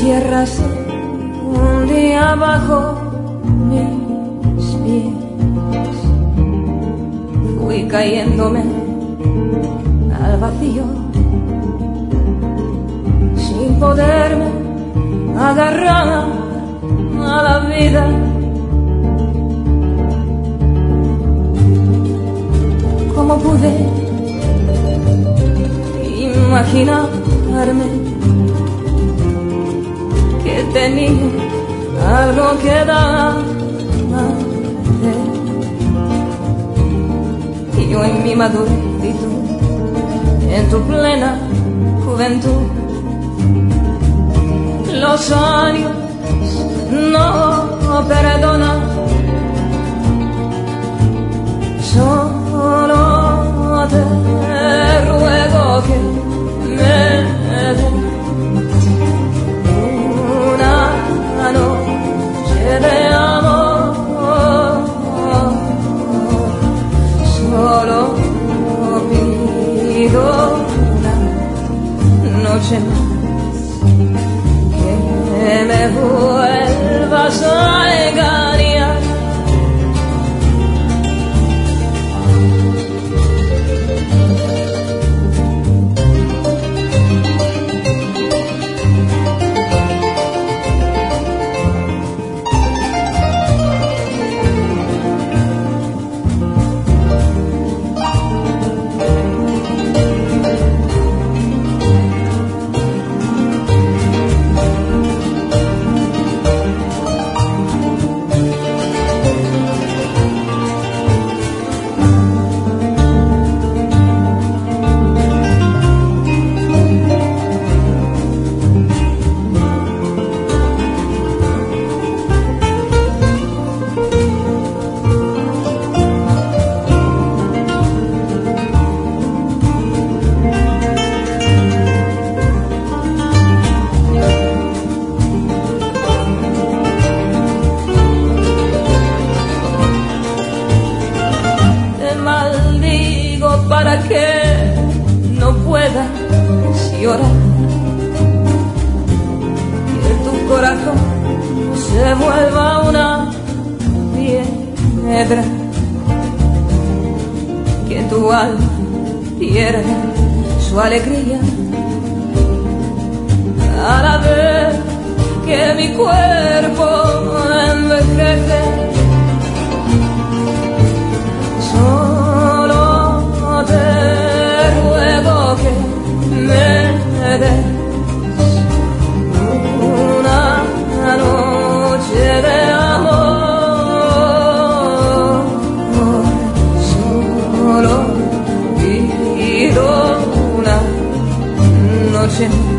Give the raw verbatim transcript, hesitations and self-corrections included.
tierras un día bajo mis pies. Fui cayéndome al vacío sin poderme agarrar a la vida. ¿Cómo pude imaginarme que tenía algo que dar? Y yo en mi madurez y tú en tu plena juventud. Los años no perdonan, solo te ruego que me des una noche de amor. Solo pido una noche más, que me vuelvas a engañar. Para que no puedas llorar, que tu corazón se vuelva una piedra, que tu alma pierda su alegría a la vez que mi cuerpo envejece. Te ruego que me des una noche de amor. Solo pido una noche.